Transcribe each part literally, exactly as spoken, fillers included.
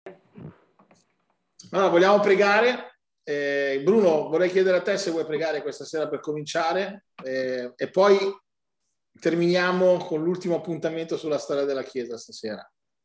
Allora, vogliamo pregare. Eh, Bruno, vorrei chiedere a te se vuoi pregare questa sera per cominciare eh, e poi terminiamo con l'ultimo appuntamento sulla storia della Chiesa stasera.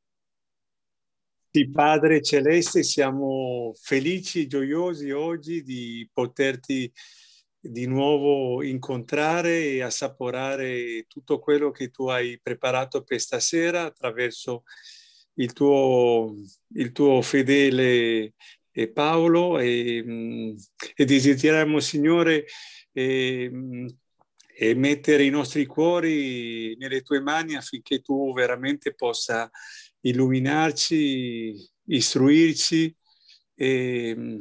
Sì, Padre Celeste, siamo felici e gioiosi oggi di poterti di nuovo incontrare e assaporare tutto quello che tu hai preparato per stasera attraverso il tuo, il tuo fedele eh, Paolo e, e desideriamo, Signore, eh, e mettere i nostri cuori nelle tue mani affinché tu veramente possa illuminarci, istruirci e,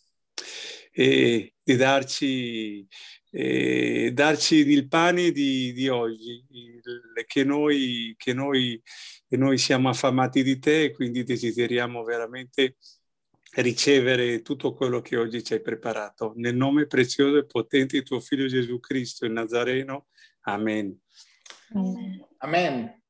e, e darci, e darci il pane di, di oggi, il, che, noi, che, noi, che noi siamo affamati di te e quindi desideriamo veramente ricevere tutto quello che oggi ci hai preparato. Nel nome prezioso e potente di tuo Figlio Gesù Cristo, il Nazareno. Amen. Amen. Amen.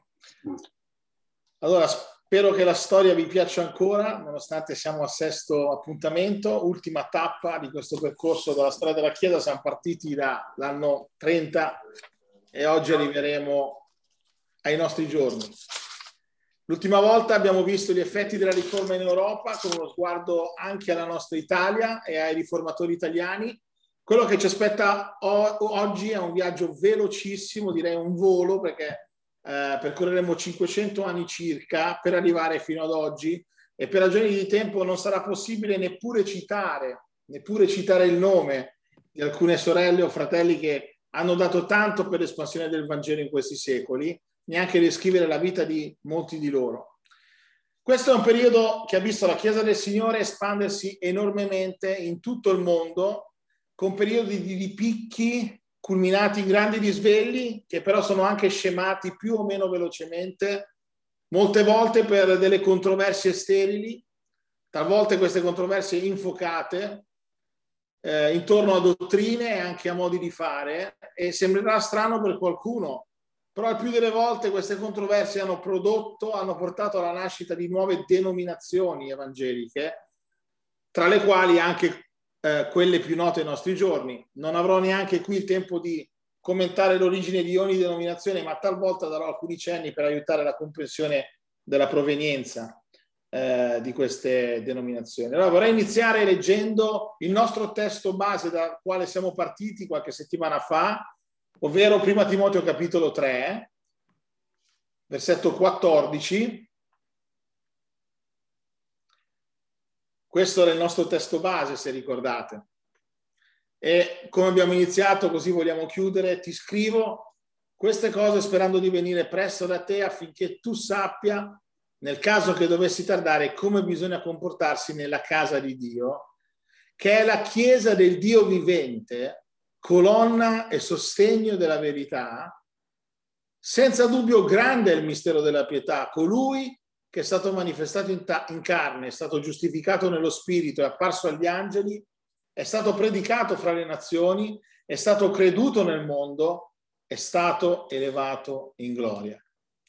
Allora, spero che la storia vi piaccia ancora, nonostante siamo al sesto appuntamento, ultima tappa di questo percorso della storia della Chiesa. Siamo partiti dall'anno trenta e oggi arriveremo ai nostri giorni. L'ultima volta abbiamo visto gli effetti della riforma in Europa con uno sguardo anche alla nostra Italia e ai riformatori italiani. Quello che ci aspetta oggi è un viaggio velocissimo, direi un volo, perché eh, percorreremo cinquecento anni circa per arrivare fino ad oggi e per ragioni di tempo non sarà possibile neppure citare, neppure citare il nome di alcune sorelle o fratelli che hanno dato tanto per l'espansione del Vangelo in questi secoli, neanche descrivere la vita di molti di loro. Questo è un periodo che ha visto la Chiesa del Signore espandersi enormemente in tutto il mondo, con periodi di ripicchi culminati in grandi risvegli, che però sono anche scemati più o meno velocemente, molte volte per delle controversie sterili, talvolta queste controversie infocate, eh, intorno a dottrine e anche a modi di fare, e sembrerà strano per qualcuno, però il più delle volte queste controversie hanno prodotto, hanno portato alla nascita di nuove denominazioni evangeliche, tra le quali anche eh, quelle più note ai nostri giorni. Non avrò neanche qui il tempo di commentare l'origine di ogni denominazione, ma talvolta darò alcuni cenni per aiutare la comprensione della provenienza eh, di queste denominazioni. Allora vorrei iniziare leggendo il nostro testo base dal quale siamo partiti qualche settimana fa, ovvero Prima Timoteo capitolo tre, versetto quattordici. Questo era il nostro testo base, se ricordate. E come abbiamo iniziato, così vogliamo chiudere, ti scrivo queste cose sperando di venire presto da te affinché tu sappia, nel caso che dovessi tardare, come bisogna comportarsi nella casa di Dio, che è la Chiesa del Dio vivente, colonna e sostegno della verità. Senza dubbio grande è il mistero della pietà, colui che è stato manifestato in, in carne, è stato giustificato nello spirito, è apparso agli angeli, è stato predicato fra le nazioni, è stato creduto nel mondo, è stato elevato in gloria.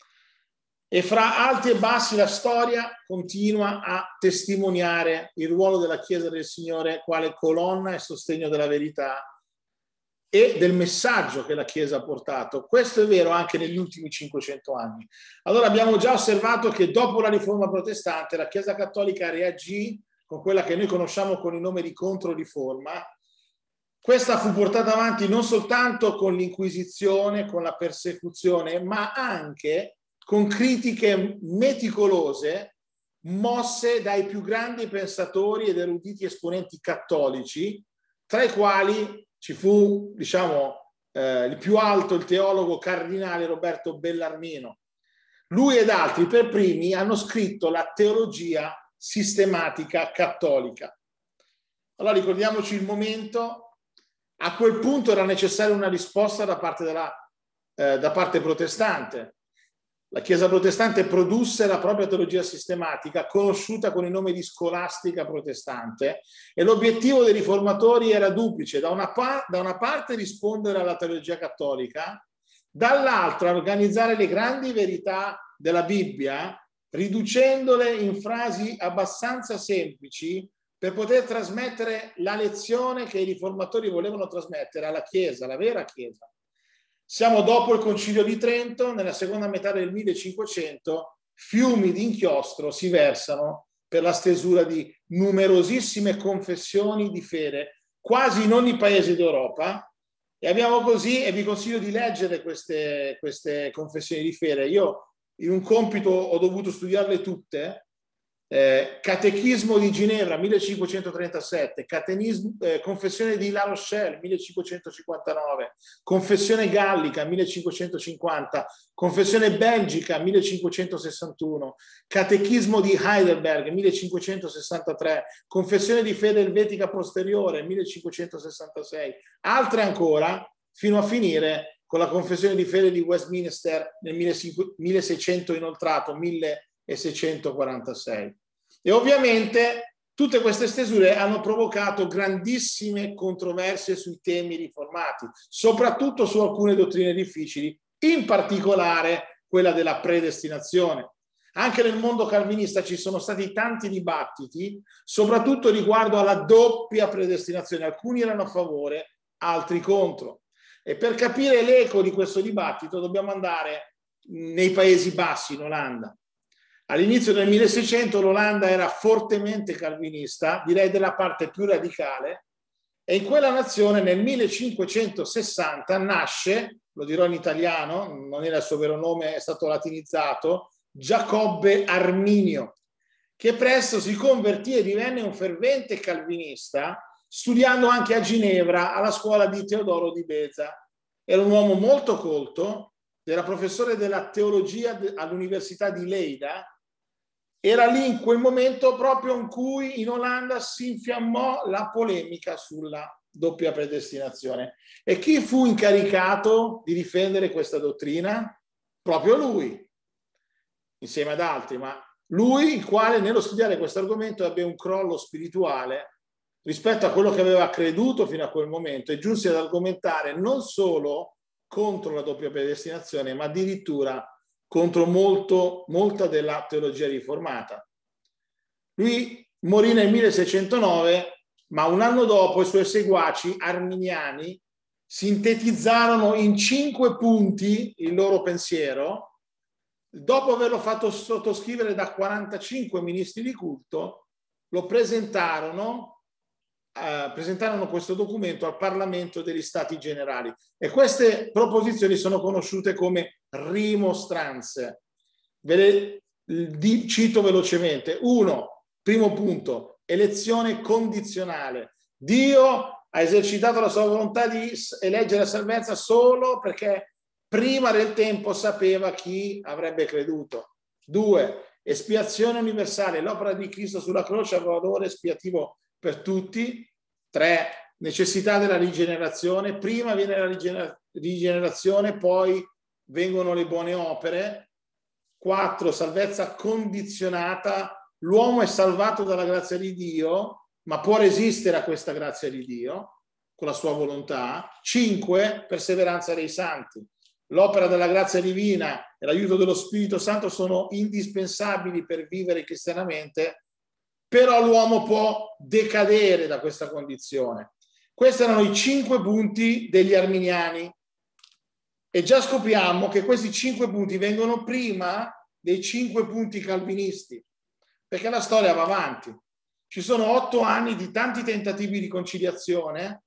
E fra alti e bassi la storia continua a testimoniare il ruolo della Chiesa del Signore quale colonna e sostegno della verità e del messaggio che la Chiesa ha portato. Questo è vero anche negli ultimi cinquecento anni. Allora abbiamo già osservato che dopo la riforma protestante la Chiesa cattolica reagì con quella che noi conosciamo con il nome di Controriforma. Questa fu portata avanti non soltanto con l'inquisizione, con la persecuzione, ma anche con critiche meticolose mosse dai più grandi pensatori ed eruditi esponenti cattolici, tra i quali ci fu, diciamo, eh, il più alto, il teologo cardinale Roberto Bellarmino. Lui ed altri per primi hanno scritto la teologia sistematica cattolica. Allora ricordiamoci il momento. A quel punto era necessaria una risposta da parte, della, eh, da parte protestante. La Chiesa protestante produsse la propria teologia sistematica, conosciuta con il nome di scolastica protestante, e l'obiettivo dei riformatori era duplice: da una, pa- da una parte rispondere alla teologia cattolica, dall'altra organizzare le grandi verità della Bibbia riducendole in frasi abbastanza semplici per poter trasmettere la lezione che i riformatori volevano trasmettere alla Chiesa, la vera Chiesa. Siamo dopo il Concilio di Trento, nella seconda metà del millecinquecento, fiumi di inchiostro si versano per la stesura di numerosissime confessioni di fede, quasi in ogni paese d'Europa, e abbiamo così, e vi consiglio di leggere queste, queste confessioni di fede. Io in un compito ho dovuto studiarle tutte. Eh, Catechismo di Ginevra millecinquecentotrentasette, eh, Confessione di La Rochelle millecinquecentocinquantanove, Confessione Gallica millecinquecentocinquanta, Confessione Belgica millecinquecentosessantuno, Catechismo di Heidelberg millecinquecentosessantatré, Confessione di Fede Elvetica Posteriore millecinquecentosessantasei, altre ancora fino a finire con la Confessione di Fede di Westminster nel milleseicento inoltrato, milleseicentoquarantasei. E ovviamente tutte queste stesure hanno provocato grandissime controversie sui temi riformati, soprattutto su alcune dottrine difficili, in particolare quella della predestinazione. Anche nel mondo calvinista ci sono stati tanti dibattiti, soprattutto riguardo alla doppia predestinazione. Alcuni erano a favore, altri contro. E per capire l'eco di questo dibattito dobbiamo andare nei Paesi Bassi, in Olanda. All'inizio del milleseicento l'Olanda era fortemente calvinista, direi della parte più radicale, e in quella nazione nel millecinquecentosessanta nasce, lo dirò in italiano, non era il suo vero nome, è stato latinizzato, Giacobbe Arminio, che presto si convertì e divenne un fervente calvinista, studiando anche a Ginevra alla scuola di Teodoro di Beza. Era un uomo molto colto, era professore della teologia all'Università di Leida. Era lì in quel momento proprio in cui in Olanda si infiammò la polemica sulla doppia predestinazione. E chi fu incaricato di difendere questa dottrina? Proprio lui, insieme ad altri, ma lui il quale nello studiare questo argomento ebbe un crollo spirituale rispetto a quello che aveva creduto fino a quel momento e giunse ad argomentare non solo contro la doppia predestinazione, ma addirittura contro molto, molta della teologia riformata. Lui morì nel milleseicentonove, ma un anno dopo i suoi seguaci arminiani sintetizzarono in cinque punti il loro pensiero, dopo averlo fatto sottoscrivere da quarantacinque ministri di culto, lo presentarono Uh, presentarono questo documento al Parlamento degli Stati Generali e queste proposizioni sono conosciute come rimostranze. Ve le di, cito velocemente. Uno, primo punto, elezione condizionale. Dio ha esercitato la sua volontà di eleggere la salvezza solo perché prima del tempo sapeva chi avrebbe creduto. Due, espiazione universale. L'opera di Cristo sulla croce ha valore espiativo per tutti. Tre, necessità della rigenerazione. Prima viene la rigener- rigenerazione, poi vengono le buone opere. Quattro, salvezza condizionata. L'uomo è salvato dalla grazia di Dio, ma può resistere a questa grazia di Dio con la sua volontà. Cinque, perseveranza dei santi. L'opera della grazia divina e l'aiuto dello Spirito Santo sono indispensabili per vivere cristianamente, però l'uomo può decadere da questa condizione. Questi erano i cinque punti degli arminiani e già scopriamo che questi cinque punti vengono prima dei cinque punti calvinisti, perché la storia va avanti. Ci sono otto anni di tanti tentativi di conciliazione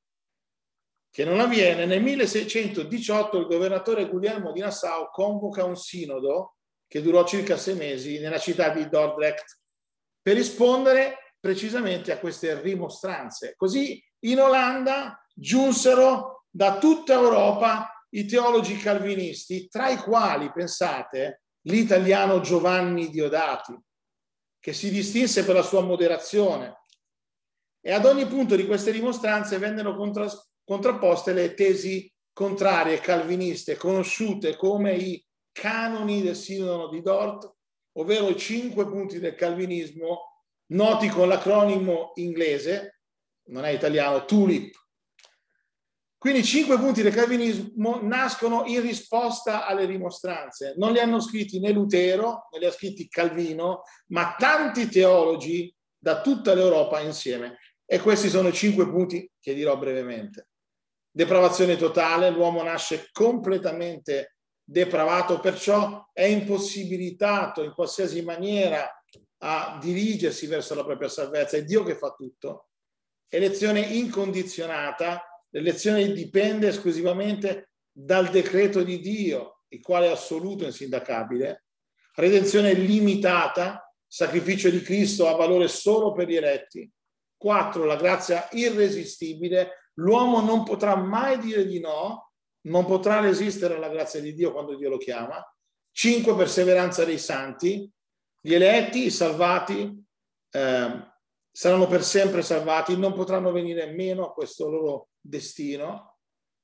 che non avviene. Nel milleseicentodiciotto il governatore Guglielmo di Nassau convoca un sinodo che durò circa sei mesi nella città di Dordrecht per rispondere precisamente a queste rimostranze. Così in Olanda giunsero da tutta Europa i teologi calvinisti, tra i quali, pensate, l'italiano Giovanni Diodati, che si distinse per la sua moderazione. E ad ogni punto di queste rimostranze vennero contra- contrapposte le tesi contrarie calviniste, conosciute come i canoni del Sinodo di Dort, ovvero i cinque punti del calvinismo, noti con l'acronimo inglese, non è italiano, TULIP. Quindi i cinque punti del calvinismo nascono in risposta alle rimostranze. Non li hanno scritti né Lutero, non li ha scritti Calvino, ma tanti teologi da tutta l'Europa insieme. E questi sono i cinque punti che dirò brevemente. Depravazione totale, l'uomo nasce completamente depravato, perciò è impossibilitato in qualsiasi maniera a dirigersi verso la propria salvezza. È Dio che fa tutto. Elezione incondizionata, l'elezione dipende esclusivamente dal decreto di Dio, il quale è assoluto e insindacabile. Redenzione limitata, sacrificio di Cristo ha valore solo per gli eletti. Quattro, la grazia irresistibile, l'uomo non potrà mai dire di no, non potrà resistere alla grazia di Dio quando Dio lo chiama. Cinque, perseveranza dei santi, gli eletti, i salvati, eh, saranno per sempre salvati, non potranno venire meno a questo loro destino.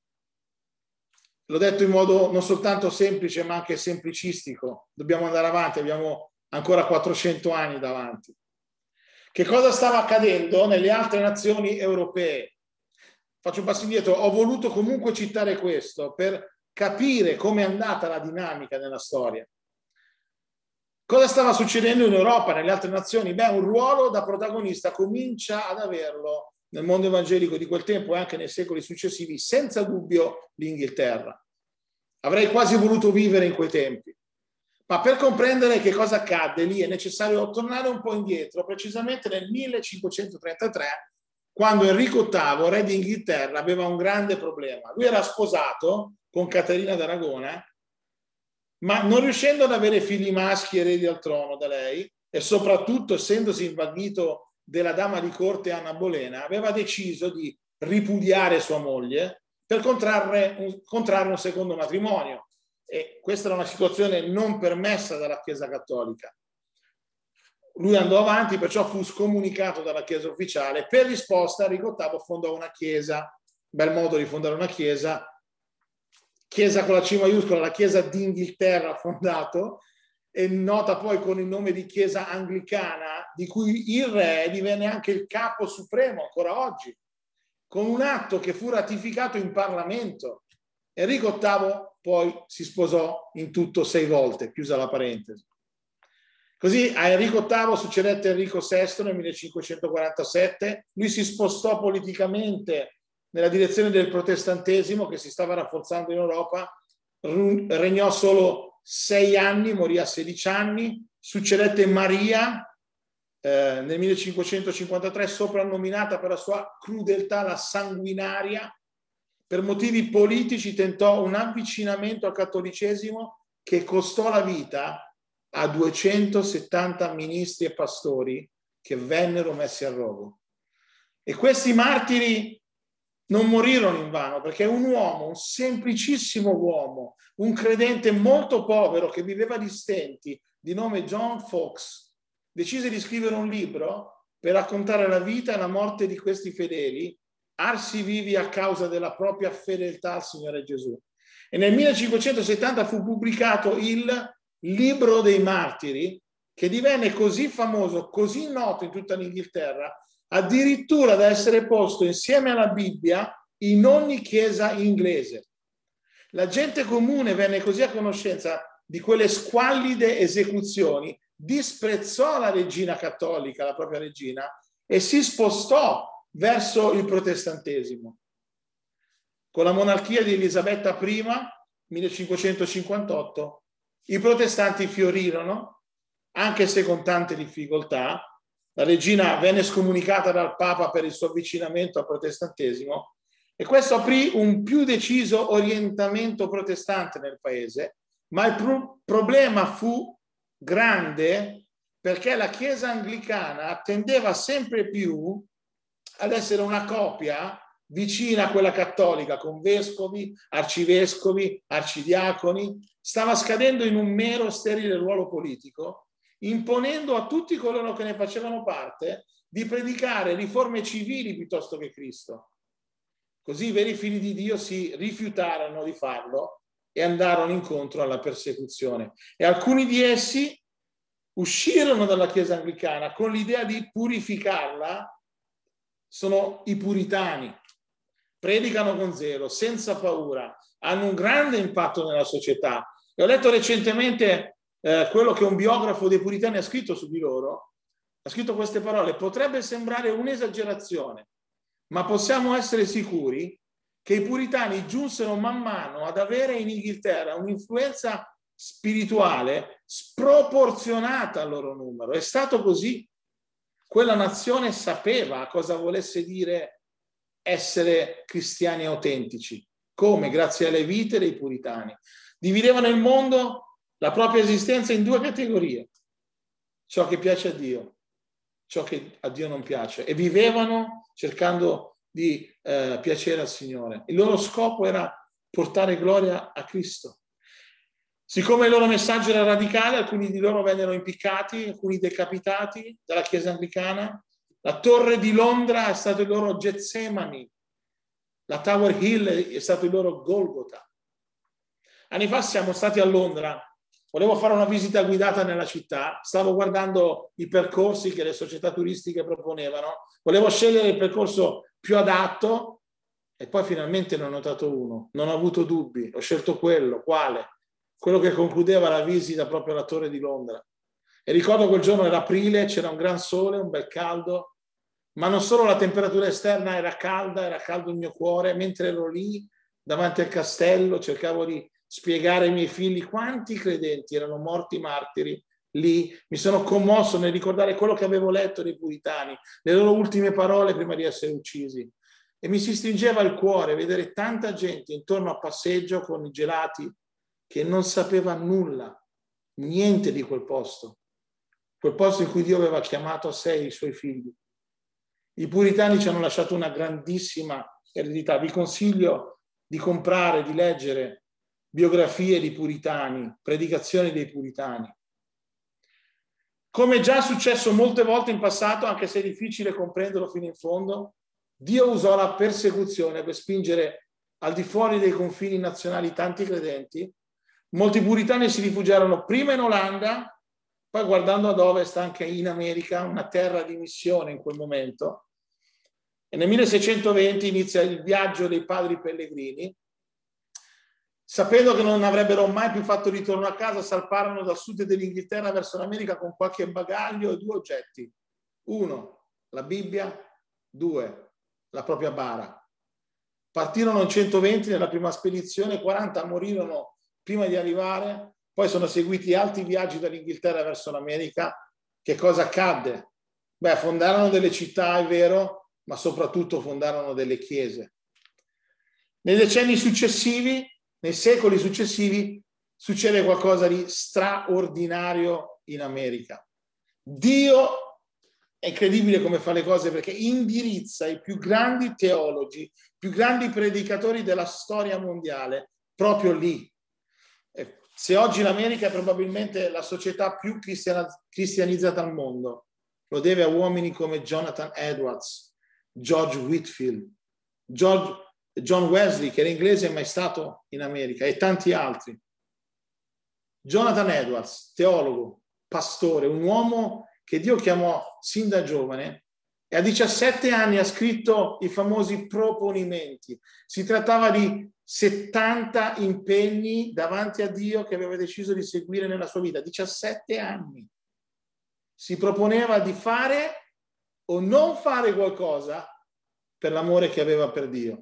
L'ho detto in modo non soltanto semplice ma anche semplicistico. Dobbiamo andare avanti, abbiamo ancora quattrocento anni davanti. Che cosa stava accadendo nelle altre nazioni europee? Faccio un passo indietro, ho voluto comunque citare questo per capire come è andata la dinamica nella storia. Cosa stava succedendo in Europa, nelle altre nazioni? Beh, un ruolo da protagonista comincia ad averlo nel mondo evangelico di quel tempo e anche nei secoli successivi, senza dubbio l'Inghilterra. Avrei quasi voluto vivere in quei tempi. Ma per comprendere che cosa accadde lì è necessario tornare un po' indietro, precisamente nel millecinquecentotrentatré, quando Enrico ottavo, re d'Inghilterra, aveva un grande problema. Lui era sposato con Caterina d'Aragona, ma non riuscendo ad avere figli maschi eredi al trono da lei, e soprattutto essendosi invaghito della dama di corte Anna Bolena, aveva deciso di ripudiare sua moglie per contrarre un, contrarre un secondo matrimonio. E questa era una situazione non permessa dalla Chiesa Cattolica. Lui andò avanti, perciò fu scomunicato dalla Chiesa ufficiale. Per risposta Enrico ottavo fondò una chiesa, bel modo di fondare una chiesa, Chiesa con la C maiuscola, la Chiesa d'Inghilterra ha fondato, e nota poi con il nome di Chiesa Anglicana, di cui il re divenne anche il capo supremo ancora oggi, con un atto che fu ratificato in Parlamento. Enrico ottavo poi si sposò in tutto sei volte, chiusa la parentesi. Così a Enrico ottavo succedette Enrico sesto nel millecinquecentoquarantasette, lui si spostò politicamente nella direzione del protestantesimo che si stava rafforzando in Europa, regnò solo sei anni, morì a sedici anni, succedette Maria eh, nel millecinquecentocinquantatré, soprannominata per la sua crudeltà, la sanguinaria. Per motivi politici tentò un avvicinamento al cattolicesimo che costò la vita a duecentosettanta ministri e pastori che vennero messi a rogo. E questi martiri non morirono invano, perché un uomo, un semplicissimo uomo, un credente molto povero che viveva di stenti, di nome John Fox, decise di scrivere un libro per raccontare la vita e la morte di questi fedeli, arsi vivi a causa della propria fedeltà al Signore Gesù. E nel millecinquecentosettanta fu pubblicato il Libro dei Martiri, che divenne così famoso, così noto in tutta l'Inghilterra, addirittura da essere posto insieme alla Bibbia in ogni chiesa inglese. La gente comune venne così a conoscenza di quelle squallide esecuzioni, disprezzò la regina cattolica, la propria regina, e si spostò verso il protestantesimo. Con la monarchia di Elisabetta prima, millecinquecentocinquantotto, i protestanti fiorirono, anche se con tante difficoltà. La regina venne scomunicata dal Papa per il suo avvicinamento al protestantesimo e questo aprì un più deciso orientamento protestante nel paese, ma il pro- problema fu grande perché la Chiesa anglicana tendeva sempre più ad essere una copia vicina a quella cattolica, con vescovi, arcivescovi, arcidiaconi, stava scadendo in un mero sterile ruolo politico, imponendo a tutti coloro che ne facevano parte di predicare riforme civili piuttosto che Cristo. Così i veri figli di Dio si rifiutarono di farlo e andarono incontro alla persecuzione. E alcuni di essi uscirono dalla Chiesa anglicana con l'idea di purificarla, sono i puritani. predicano con zelo, senza paura, hanno un grande impatto nella società. E ho letto recentemente eh, quello che un biografo dei puritani ha scritto su di loro, ha scritto queste parole: potrebbe sembrare un'esagerazione, ma possiamo essere sicuri che i puritani giunsero man mano ad avere in Inghilterra un'influenza spirituale sproporzionata al loro numero. È stato così. Quella nazione sapeva cosa volesse dire essere cristiani autentici, come? Grazie alle vite dei puritani. Dividevano il mondo, la propria esistenza, in due categorie: ciò che piace a Dio, ciò che a Dio non piace, e vivevano cercando di eh, piacere al Signore. Il loro scopo era portare gloria a Cristo. Siccome il loro messaggio era radicale, alcuni di loro vennero impiccati, alcuni decapitati dalla Chiesa anglicana. La Torre di Londra è stato il loro Getsemani, la Tower Hill è stato il loro Golgota. Anni fa siamo stati a Londra, volevo fare una visita guidata nella città, stavo guardando i percorsi che le società turistiche proponevano, volevo scegliere il percorso più adatto e poi finalmente ne ho notato uno, non ho avuto dubbi, ho scelto quello. Quale? Quello che concludeva la visita proprio alla Torre di Londra. E ricordo quel giorno era aprile, c'era un gran sole, un bel caldo, ma non solo la temperatura esterna era calda, era caldo il mio cuore, mentre ero lì davanti al castello, cercavo di spiegare ai miei figli quanti credenti erano morti martiri lì. Mi sono commosso nel ricordare quello che avevo letto dei puritani, le loro ultime parole prima di essere uccisi. E mi si stringeva il cuore vedere tanta gente intorno a passeggio con i gelati che non sapeva nulla, niente di quel posto, quel posto in cui Dio aveva chiamato a sé i suoi figli. I puritani ci hanno lasciato una grandissima eredità. Vi consiglio di comprare, di leggere biografie di puritani, predicazioni dei puritani. Come già successo molte volte in passato, anche se è difficile comprenderlo fino in fondo, Dio usò la persecuzione per spingere al di fuori dei confini nazionali tanti credenti. Molti puritani si rifugiarono prima in Olanda, poi guardando ad ovest anche in America, una terra di missione in quel momento. E nel milleseicentoventi inizia il viaggio dei padri pellegrini. Sapendo che non avrebbero mai più fatto ritorno a casa, salparono dal sud dell'Inghilterra verso l'America con qualche bagaglio e due oggetti. Uno, la Bibbia; due, la propria bara. Partirono in centoventi nella prima spedizione, quaranta morirono prima di arrivare, poi sono seguiti altri viaggi dall'Inghilterra verso l'America. Che cosa accadde? Beh, fondarono delle città, è vero, ma soprattutto fondarono delle chiese. Nei decenni successivi, nei secoli successivi, succede qualcosa di straordinario in America. Dio è incredibile come fa le cose, perché indirizza i più grandi teologi, i più grandi predicatori della storia mondiale proprio lì. Se oggi l'America è probabilmente la società più cristianizzata al mondo, lo deve a uomini come Jonathan Edwards, George Whitefield, George, John Wesley, che era inglese ma è stato in America, e tanti altri. Jonathan Edwards, teologo, pastore, un uomo che Dio chiamò sin da giovane, e a diciassette anni ha scritto i famosi proponimenti. Si trattava di settanta impegni davanti a Dio che aveva deciso di seguire nella sua vita. diciassette anni. Si proponeva di fare o non fare qualcosa per l'amore che aveva per Dio.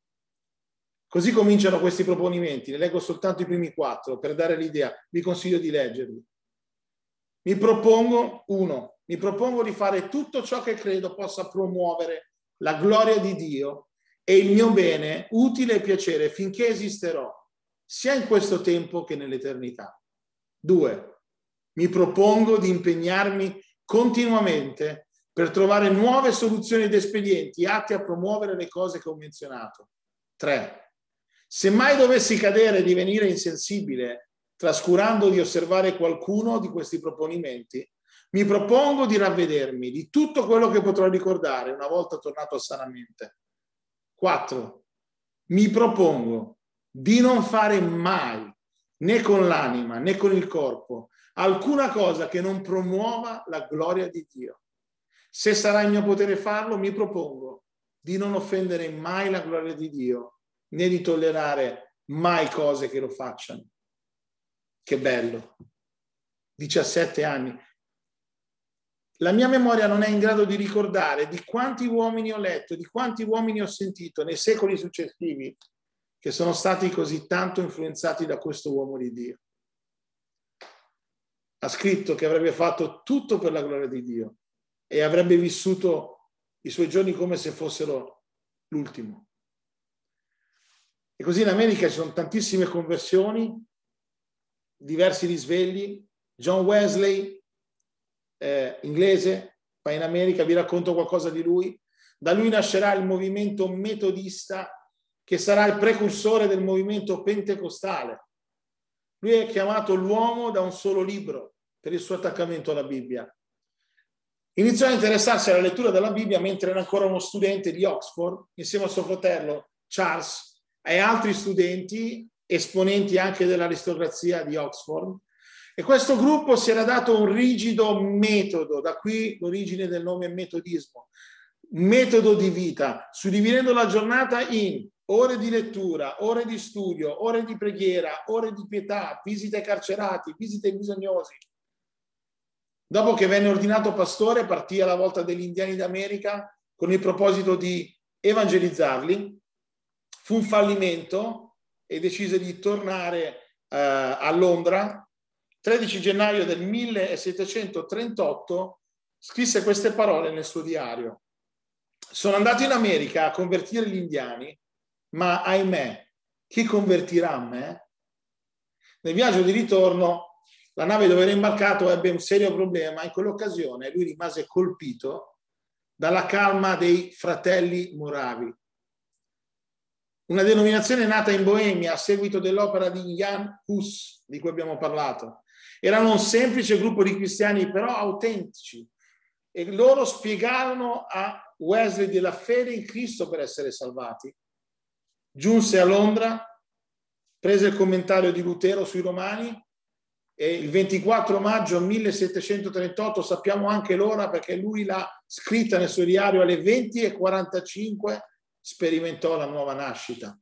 Così cominciano questi proponimenti. Ne leggo soltanto i primi quattro per dare l'idea. Vi consiglio di leggerli. Mi propongo, uno, mi propongo di fare tutto ciò che credo possa promuovere la gloria di Dio e il mio bene, utile e piacere finché esisterò, sia in questo tempo che nell'eternità. Due, mi propongo di impegnarmi continuamente per trovare nuove soluzioni ed espedienti atti a promuovere le cose che ho menzionato. Tre, se mai dovessi cadere e divenire insensibile, trascurando di osservare qualcuno di questi proponimenti, mi propongo di ravvedermi di tutto quello che potrò ricordare una volta tornato sanamente. Quattro, mi propongo di non fare mai, né con l'anima né con il corpo, alcuna cosa che non promuova la gloria di Dio. Se sarà in mio potere farlo, mi propongo di non offendere mai la gloria di Dio, né di tollerare mai cose che lo facciano. Che bello! diciassette anni. La mia memoria non è in grado di ricordare di quanti uomini ho letto, di quanti uomini ho sentito nei secoli successivi che sono stati così tanto influenzati da questo uomo di Dio. Ha scritto che avrebbe fatto tutto per la gloria di Dio e avrebbe vissuto i suoi giorni come se fossero l'ultimo. E così in America ci sono tantissime conversioni, diversi risvegli. John Wesley, eh, inglese, va in America, vi racconto qualcosa di lui. Da lui nascerà il movimento metodista, che sarà il precursore del movimento pentecostale. Lui è chiamato l'uomo da un solo libro per il suo attaccamento alla Bibbia. Iniziò a interessarsi alla lettura della Bibbia mentre era ancora uno studente di Oxford, insieme a suo fratello Charles e altri studenti, esponenti anche dell'aristocrazia di Oxford. E questo gruppo si era dato un rigido metodo, da qui l'origine del nome metodismo, metodo di vita, suddividendo la giornata in ore di lettura, ore di studio, ore di preghiera, ore di pietà, visite ai carcerati, visite ai bisognosi. Dopo che venne ordinato pastore, partì alla volta degli indiani d'America con il proposito di evangelizzarli. Fu un fallimento e decise di tornare eh, a Londra. tredici gennaio del millesettecentotrentotto scrisse queste parole nel suo diario. Sono andato in America a convertire gli indiani, ma ahimè, chi convertirà me? Nel viaggio di ritorno la nave dove era imbarcato ebbe un serio problema. In quell'occasione lui rimase colpito dalla calma dei fratelli moravi, una denominazione nata in Boemia a seguito dell'opera di Jan Hus, di cui abbiamo parlato. Erano un semplice gruppo di cristiani, però autentici, e loro spiegarono a Wesley della fede in Cristo per essere salvati. Giunse a Londra, prese il commentario di Lutero sui Romani e il ventiquattro maggio millesettecentotrentotto, sappiamo anche l'ora perché lui l'ha scritta nel suo diario, alle venti e quarantacinque sperimentò la nuova nascita.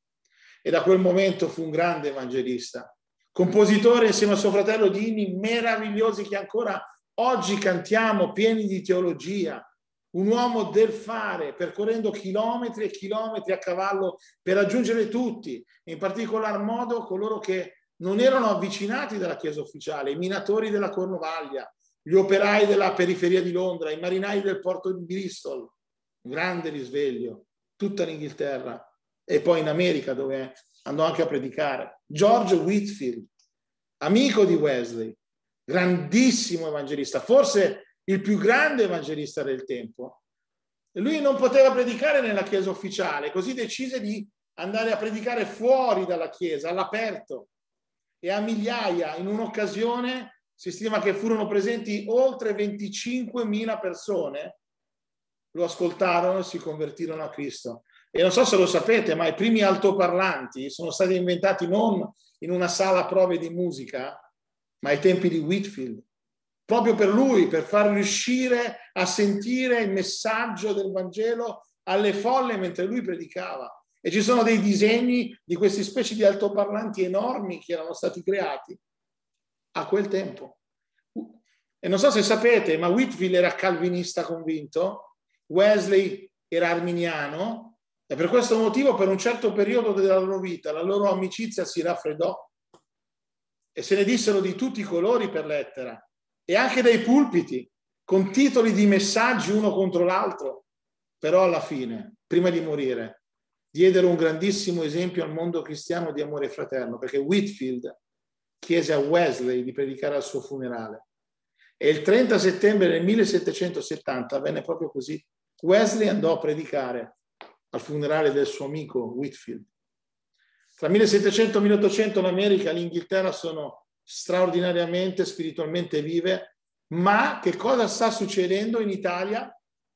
E da quel momento fu un grande evangelista, compositore insieme a suo fratello di inni meravigliosi che ancora oggi cantiamo, pieni di teologia. Un uomo del fare, percorrendo chilometri e chilometri a cavallo per raggiungere tutti, in particolar modo coloro che non erano avvicinati dalla Chiesa ufficiale, i minatori della Cornovaglia, gli operai della periferia di Londra, i marinai del porto di Bristol. Un grande risveglio, tutta l'Inghilterra e poi in America dove andò anche a predicare. George Whitefield, amico di Wesley, grandissimo evangelista, forse il più grande evangelista del tempo. E lui non poteva predicare nella Chiesa ufficiale, così decise di andare a predicare fuori dalla Chiesa, all'aperto. E a migliaia, in un'occasione, si stima che furono presenti oltre venticinquemila persone, lo ascoltarono e si convertirono a Cristo. E non so se lo sapete, ma i primi altoparlanti sono stati inventati non in una sala prove di musica, ma ai tempi di Whitefield. Proprio per lui, per far riuscire a sentire il messaggio del Vangelo alle folle mentre lui predicava. E ci sono dei disegni di questi specie di altoparlanti enormi che erano stati creati a quel tempo. E non so se sapete, ma Whitefield era calvinista convinto, Wesley era arminiano, e per questo motivo per un certo periodo della loro vita la loro amicizia si raffreddò e se ne dissero di tutti i colori per lettera. E anche dai pulpiti, con titoli di messaggi uno contro l'altro. Però alla fine, prima di morire, diedero un grandissimo esempio al mondo cristiano di amore fraterno, perché Whitefield chiese a Wesley di predicare al suo funerale. E il trenta settembre del millesettecentosettanta avvenne proprio così. Wesley andò a predicare al funerale del suo amico Whitefield. Tra millesettecento e milleottocento l'America e l'Inghilterra sono straordinariamente spiritualmente vive, ma che cosa sta succedendo in Italia?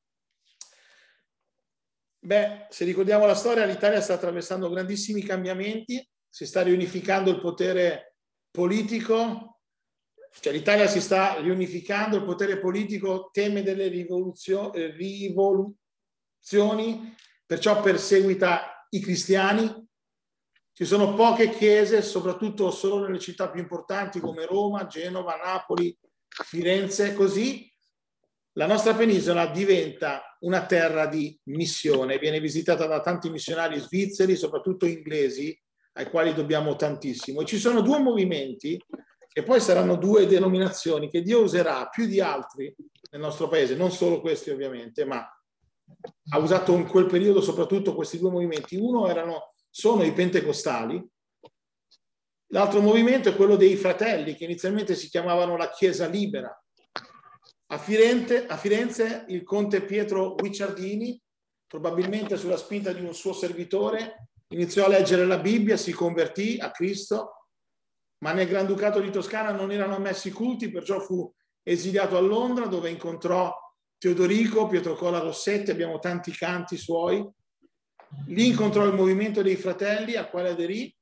Beh, se ricordiamo la storia, l'Italia sta attraversando grandissimi cambiamenti, si sta riunificando il potere politico, cioè l'Italia si sta riunificando, il potere politico teme delle rivoluzioni, rivolu- perciò perseguita i cristiani. Ci sono poche chiese, soprattutto solo nelle città più importanti come Roma, Genova, Napoli, Firenze. Così la nostra penisola diventa una terra di missione, viene visitata da tanti missionari svizzeri, soprattutto inglesi, ai quali dobbiamo tantissimo. E ci sono due movimenti, che poi saranno due denominazioni, che Dio userà più di altri nel nostro paese, non solo questi ovviamente, ma ha usato in quel periodo soprattutto questi due movimenti. Uno erano, sono i pentecostali, l'altro movimento è quello dei fratelli, che inizialmente si chiamavano la Chiesa Libera. A Firenze, a Firenze il conte Pietro Guicciardini, probabilmente sulla spinta di un suo servitore, iniziò a leggere la Bibbia, si convertì a Cristo, ma nel Granducato di Toscana non erano ammessi culti, perciò fu esiliato a Londra, dove incontrò Teodorico, Pietro Cola Rossetti, abbiamo tanti canti suoi. Lì incontrò il movimento dei fratelli, al quale aderì,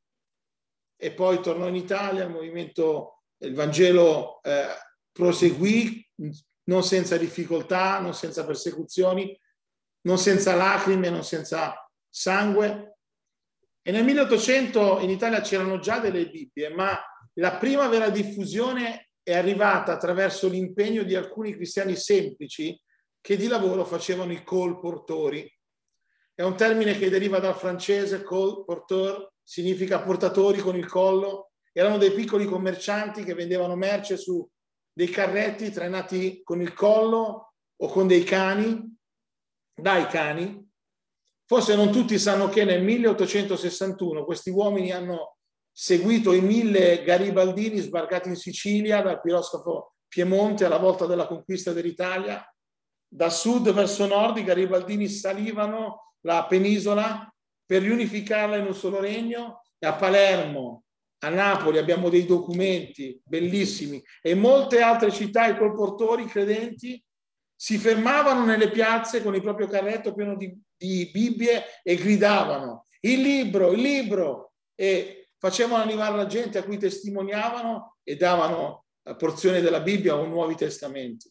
e poi tornò in Italia. Il movimento, il Vangelo eh, proseguì, non senza difficoltà, non senza persecuzioni, non senza lacrime, non senza sangue. E nel milleottocento in Italia c'erano già delle Bibbie, ma la prima vera diffusione è arrivata attraverso l'impegno di alcuni cristiani semplici che di lavoro facevano i colportori. È un termine che deriva dal francese, colporteur, significa portatori con il collo. Erano dei piccoli commercianti che vendevano merce su dei carretti trainati con il collo o con dei cani, dai cani. Forse non tutti sanno che nel milleottocentosessantuno questi uomini hanno seguito i mille garibaldini sbarcati in Sicilia dal piroscafo Piemonte alla volta della conquista dell'Italia. Da sud verso nord i garibaldini salivano la penisola per riunificarla in un solo regno, e a Palermo, a Napoli abbiamo dei documenti bellissimi, e in molte altre città i colportori credenti si fermavano nelle piazze con il proprio carretto pieno di, di Bibbie e gridavano il libro, il libro, e facevano arrivare la gente a cui testimoniavano e davano porzioni della Bibbia o Nuovi Testamenti.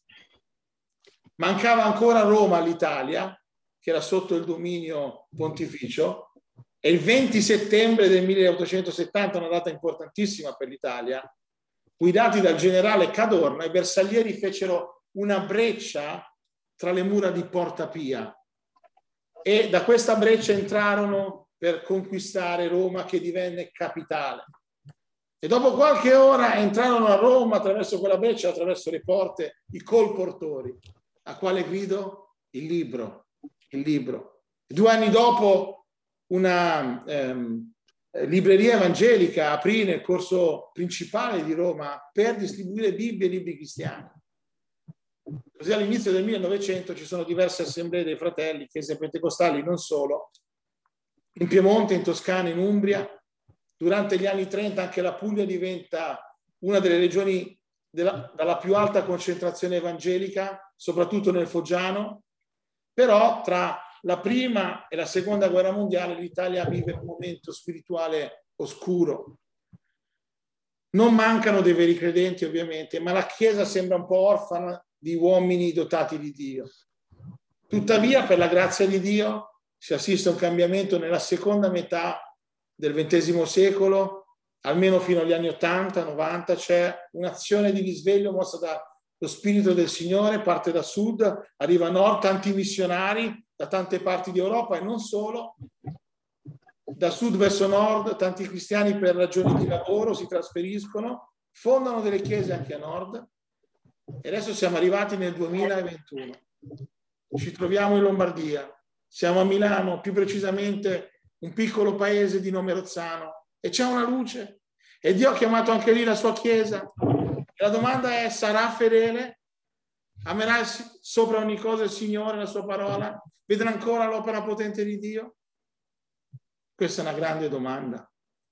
Mancava ancora Roma all'Italia, che era sotto il dominio pontificio, e il venti settembre del milleottocentosettanta, una data importantissima per l'Italia, guidati dal generale Cadorna, i bersaglieri fecero una breccia tra le mura di Porta Pia, e da questa breccia entrarono per conquistare Roma, che divenne capitale. E dopo qualche ora entrarono a Roma attraverso quella breccia, attraverso le porte, i colportori. A quale grido? Il libro, il libro. Due anni dopo una ehm, libreria evangelica aprì nel corso principale di Roma per distribuire Bibbie e libri cristiani. Così all'inizio del millenovecento ci sono diverse assemblee dei fratelli, chiese pentecostali, non solo, in Piemonte, in Toscana, in Umbria. Durante gli anni trenta anche la Puglia diventa una delle regioni della, dalla più alta concentrazione evangelica, soprattutto nel Foggiano. Però tra la prima e la seconda guerra mondiale l'Italia vive un momento spirituale oscuro. Non mancano dei veri credenti ovviamente, ma la Chiesa sembra un po' orfana di uomini dotati di Dio. Tuttavia, per la grazia di Dio, si assiste a un cambiamento nella seconda metà del ventesimo secolo, almeno fino agli anni ottanta novanta, c'è un'azione di risveglio mossa dallo Spirito del Signore, parte da sud, arriva a nord, tanti missionari da tante parti di Europa e non solo. Da sud verso nord, tanti cristiani per ragioni di lavoro si trasferiscono, fondano delle chiese anche a nord, e adesso siamo arrivati nel duemilaventuno. Ci troviamo in Lombardia, siamo a Milano, più precisamente un piccolo paese di nome Rozzano, e c'è una luce, e Dio ha chiamato anche lì la sua chiesa. E la domanda è: sarà fedele? Amerà sopra ogni cosa il Signore, la sua parola? Vedrà ancora l'opera potente di Dio? Questa è una grande domanda.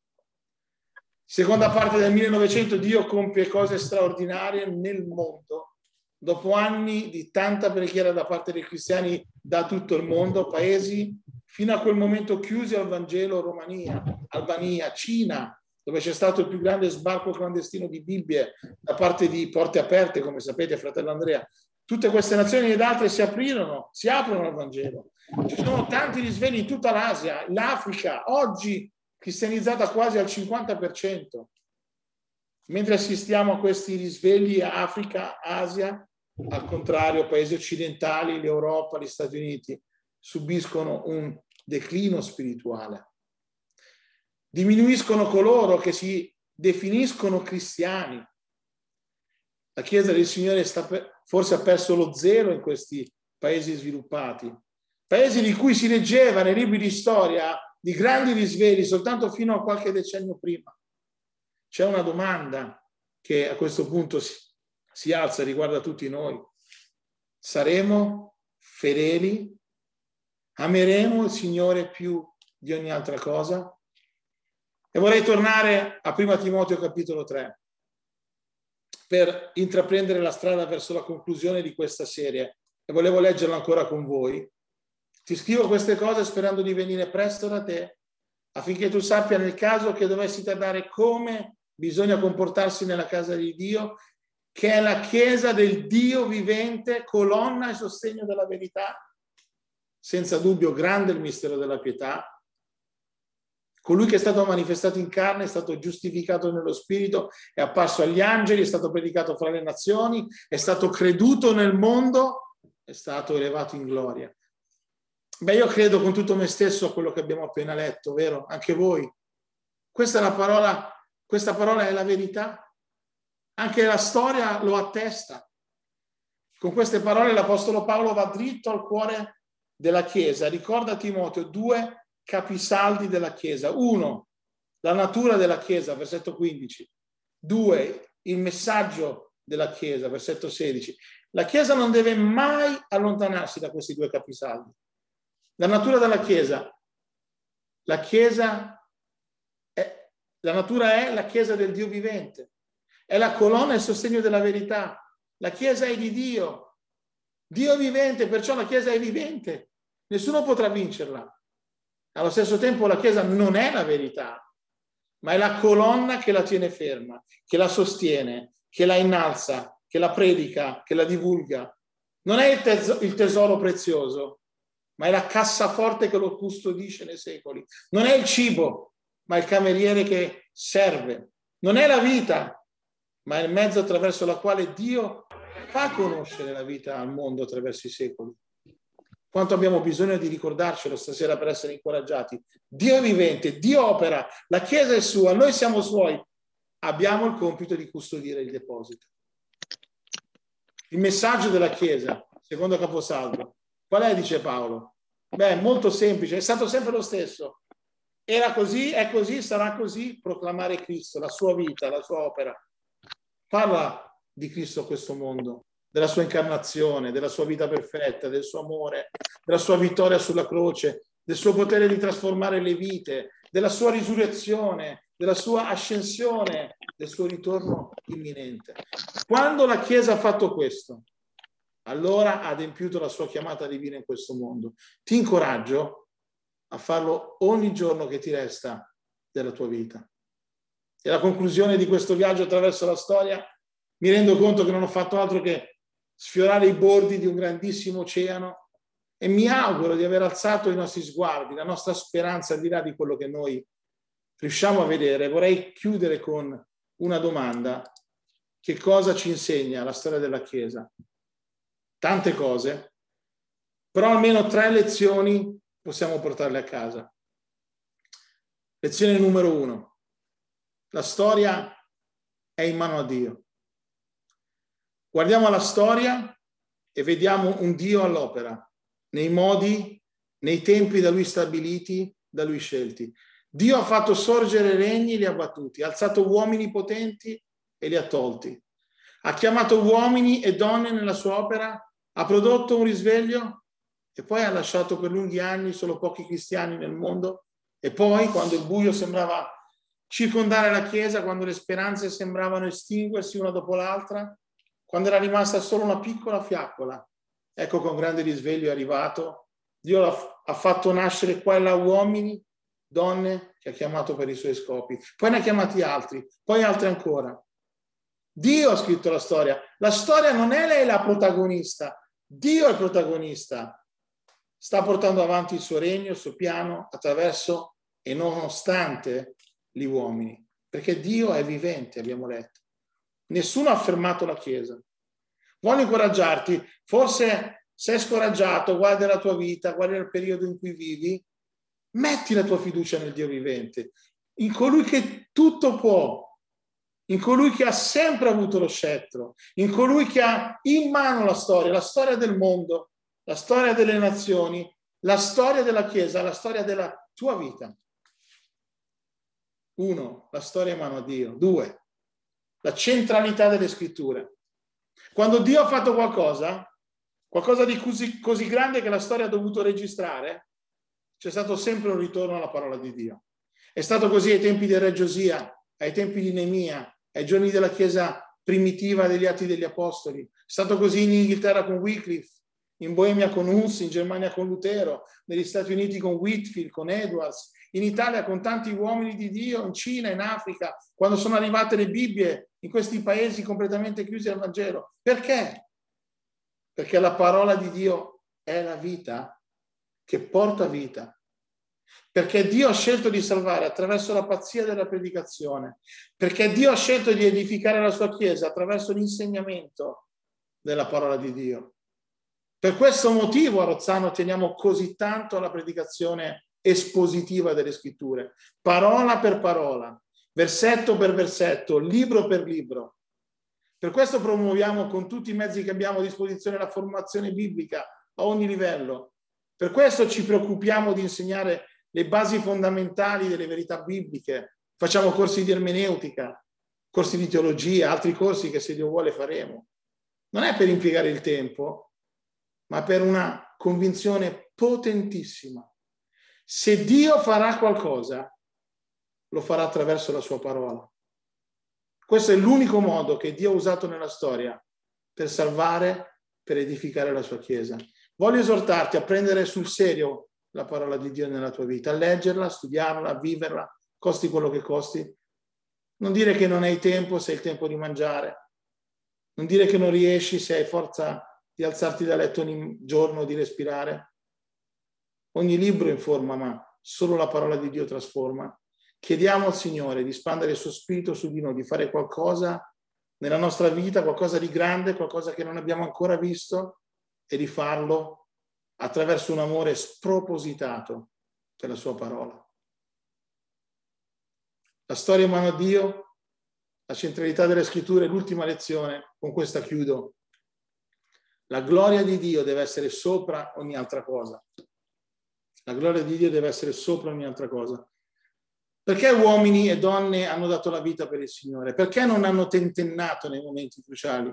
Seconda parte del millenovecento, Dio compie cose straordinarie nel mondo. Dopo anni di tanta preghiera da parte dei cristiani da tutto il mondo, paesi fino a quel momento chiusi al Vangelo, Romania, Albania, Cina, dove c'è stato il più grande sbarco clandestino di Bibbie da parte di Porte Aperte, come sapete, fratello Andrea, tutte queste nazioni ed altre si aprirono, si aprono al Vangelo. Ci sono tanti risvegli in tutta l'Asia, l'Africa, oggi cristianizzata quasi al cinquanta per cento. Mentre assistiamo a questi risvegli Africa, Asia, al contrario, paesi occidentali, l'Europa, gli Stati Uniti subiscono un declino spirituale. Diminuiscono coloro che si definiscono cristiani. La Chiesa del Signore sta per, forse ha perso lo zelo in questi paesi sviluppati, paesi di cui si leggeva nei libri di storia di grandi risvegli soltanto fino a qualche decennio prima. C'è una domanda che a questo punto si, si alza e riguarda tutti noi. Saremo fedeli? Ameremo il Signore più di ogni altra cosa? E vorrei tornare a prima Timoteo capitolo tre per intraprendere la strada verso la conclusione di questa serie e volevo leggerlo ancora con voi. Ti scrivo queste cose sperando di venire presto da te affinché tu sappia nel caso che dovessi tardare come bisogna comportarsi nella casa di Dio, che è la Chiesa del Dio vivente, colonna e sostegno della verità. Senza dubbio grande il mistero della pietà. Colui che è stato manifestato in carne, è stato giustificato nello spirito, è apparso agli angeli, è stato predicato fra le nazioni, è stato creduto nel mondo, è stato elevato in gloria. Beh, io credo con tutto me stesso a quello che abbiamo appena letto, vero? Anche voi. Questa è la parola, questa parola è la verità. Anche la storia lo attesta. Con queste parole l'Apostolo Paolo va dritto al cuore della Chiesa. Ricorda a Timoteo due capisaldi della Chiesa. Uno, la natura della Chiesa, versetto quindici. Due, il messaggio della Chiesa, versetto sedici. La Chiesa non deve mai allontanarsi da questi due capisaldi. La natura della Chiesa. La Chiesa è, la natura è la Chiesa del Dio vivente. È la colonna e il sostegno della verità. La Chiesa è di Dio. Dio vivente, perciò la Chiesa è vivente. Nessuno potrà vincerla. Allo stesso tempo la Chiesa non è la verità, ma è la colonna che la tiene ferma, che la sostiene, che la innalza, che la predica, che la divulga. Non è il, tes- il tesoro prezioso, ma è la cassaforte che lo custodisce nei secoli. Non è il cibo, ma il cameriere che serve. Non è la vita, ma è il mezzo attraverso la quale Dio fa conoscere la vita al mondo attraverso i secoli. Quanto abbiamo bisogno di ricordarcelo stasera per essere incoraggiati. Dio è vivente, Dio opera, la Chiesa è sua, noi siamo suoi. Abbiamo il compito di custodire il deposito. Il messaggio della Chiesa, secondo caposaldo, qual è, dice Paolo? Beh, è molto semplice, è stato sempre lo stesso. Era così, è così, sarà così, proclamare Cristo, la sua vita, la sua opera. Parla di Cristo a questo mondo, della sua incarnazione, della sua vita perfetta, del suo amore, della sua vittoria sulla croce, del suo potere di trasformare le vite, della sua risurrezione, della sua ascensione, del suo ritorno imminente. Quando la Chiesa ha fatto questo, allora ha adempiuto la sua chiamata divina in questo mondo. Ti incoraggio a farlo ogni giorno che ti resta della tua vita. E alla conclusione di questo viaggio attraverso la storia mi rendo conto che non ho fatto altro che sfiorare i bordi di un grandissimo oceano e mi auguro di aver alzato i nostri sguardi, la nostra speranza al di là di quello che noi riusciamo a vedere. Vorrei chiudere con una domanda. Che cosa ci insegna la storia della Chiesa? Tante cose, però almeno tre lezioni possiamo portarle a casa. Lezione numero uno. La storia è in mano a Dio. Guardiamo la storia e vediamo un Dio all'opera, nei modi, nei tempi da lui stabiliti, da lui scelti. Dio ha fatto sorgere regni e li ha battuti, ha alzato uomini potenti e li ha tolti. Ha chiamato uomini e donne nella sua opera, ha prodotto un risveglio e poi ha lasciato per lunghi anni solo pochi cristiani nel mondo. E poi, quando il buio sembrava circondare la Chiesa, quando le speranze sembravano estinguersi una dopo l'altra, quando era rimasta solo una piccola fiaccola, ecco con grande risveglio è arrivato. Dio ha fatto nascere qua e là uomini, donne che ha chiamato per i suoi scopi. Poi ne ha chiamati altri, poi altri ancora. Dio ha scritto la storia. La storia non è lei la protagonista, Dio è il protagonista. Sta portando avanti il suo regno, il suo piano, attraverso e nonostante gli uomini. Perché Dio è vivente, abbiamo letto. Nessuno ha fermato la Chiesa. Voglio incoraggiarti, forse sei scoraggiato, guarda la tua vita, guarda il periodo in cui vivi, metti la tua fiducia nel Dio vivente, in colui che tutto può, in colui che ha sempre avuto lo scettro, in colui che ha in mano la storia, la storia del mondo, la storia delle nazioni, la storia della Chiesa, la storia della tua vita. Uno, la storia in mano a Dio. Due, la centralità delle scritture. Quando Dio ha fatto qualcosa, qualcosa di così, così grande che la storia ha dovuto registrare, c'è stato sempre un ritorno alla parola di Dio. È stato così ai tempi del re Giosia, ai tempi di Neemia, ai giorni della Chiesa primitiva degli Atti degli Apostoli. È stato così in Inghilterra con Wycliffe, in Boemia con Hus, in Germania con Lutero, negli Stati Uniti con Whitefield, con Edwards, in Italia con tanti uomini di Dio, in Cina, in Africa, quando sono arrivate le Bibbie, in questi paesi completamente chiusi al Vangelo. Perché? Perché la parola di Dio è la vita che porta vita. Perché Dio ha scelto di salvare attraverso la pazzia della predicazione, perché Dio ha scelto di edificare la sua Chiesa attraverso l'insegnamento della parola di Dio. Per questo motivo a Rozzano teniamo così tanto alla predicazione espositiva delle scritture, parola per parola, versetto per versetto, libro per libro. Per questo promuoviamo con tutti i mezzi che abbiamo a disposizione la formazione biblica a ogni livello. Per questo ci preoccupiamo di insegnare le basi fondamentali delle verità bibliche. Facciamo corsi di ermeneutica, corsi di teologia, altri corsi che se Dio vuole faremo. Non è per impiegare il tempo, ma per una convinzione potentissima. Se Dio farà qualcosa, lo farà attraverso la sua parola. Questo è l'unico modo che Dio ha usato nella storia per salvare, per edificare la sua Chiesa. Voglio esortarti a prendere sul serio la parola di Dio nella tua vita, a leggerla, a studiarla, a viverla, costi quello che costi. Non dire che non hai tempo se hai il tempo di mangiare. Non dire che non riesci se hai forza di alzarti da letto ogni giorno, di respirare. Ogni libro informa, ma solo la parola di Dio trasforma. Chiediamo al Signore di spandere il suo spirito su di noi, di fare qualcosa nella nostra vita, qualcosa di grande, qualcosa che non abbiamo ancora visto, e di farlo attraverso un amore spropositato per la sua parola. La storia in mano a Dio, la centralità delle scritture, l'ultima lezione, con questa chiudo. La gloria di Dio deve essere sopra ogni altra cosa. La gloria di Dio deve essere sopra ogni altra cosa. Perché uomini e donne hanno dato la vita per il Signore? Perché non hanno tentennato nei momenti cruciali?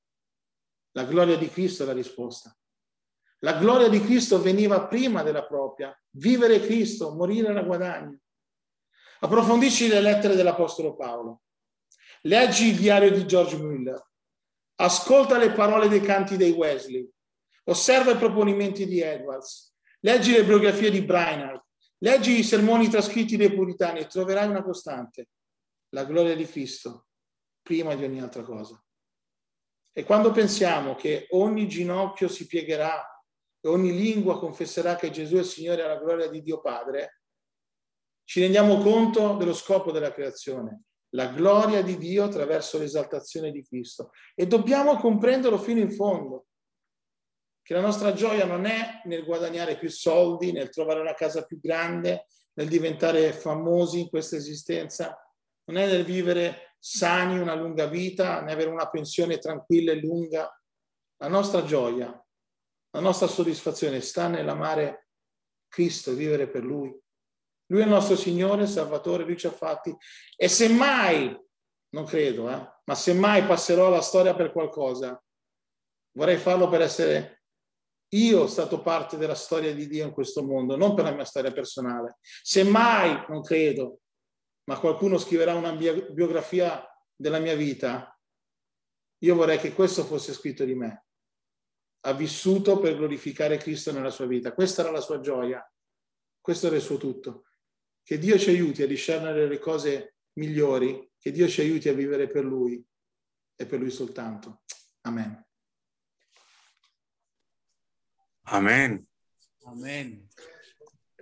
La gloria di Cristo è la risposta. La gloria di Cristo veniva prima della propria. Vivere Cristo, morire era guadagno. Approfondisci le lettere dell'Apostolo Paolo. Leggi il diario di George Muller. Ascolta le parole dei canti dei Wesley. Osserva i proponimenti di Edwards. Leggi le biografie di Brainerd. Leggi i sermoni trascritti dei puritani e troverai una costante. La gloria di Cristo prima di ogni altra cosa. E quando pensiamo che ogni ginocchio si piegherà e ogni lingua confesserà che Gesù è il Signore alla gloria di Dio Padre, ci rendiamo conto dello scopo della creazione, la gloria di Dio attraverso l'esaltazione di Cristo. E dobbiamo comprenderlo fino in fondo, che la nostra gioia non è nel guadagnare più soldi, nel trovare una casa più grande, nel diventare famosi in questa esistenza, non è nel vivere sani una lunga vita, né avere una pensione tranquilla e lunga. La nostra gioia, la nostra soddisfazione sta nell'amare Cristo e vivere per Lui. Lui è il nostro Signore, Salvatore, Lui ci ha fatti. E se mai, non credo, eh, ma se mai passerò la storia per qualcosa, vorrei farlo per essere io stato parte della storia di Dio in questo mondo, non per la mia storia personale. Se mai, non credo, ma qualcuno scriverà una biografia della mia vita, io vorrei che questo fosse scritto di me. Ha vissuto per glorificare Cristo nella sua vita. Questa era la sua gioia. Questo era il suo tutto. Che Dio ci aiuti a discernere le cose migliori, che Dio ci aiuti a vivere per Lui e per Lui soltanto. Amen. Amen. Amen.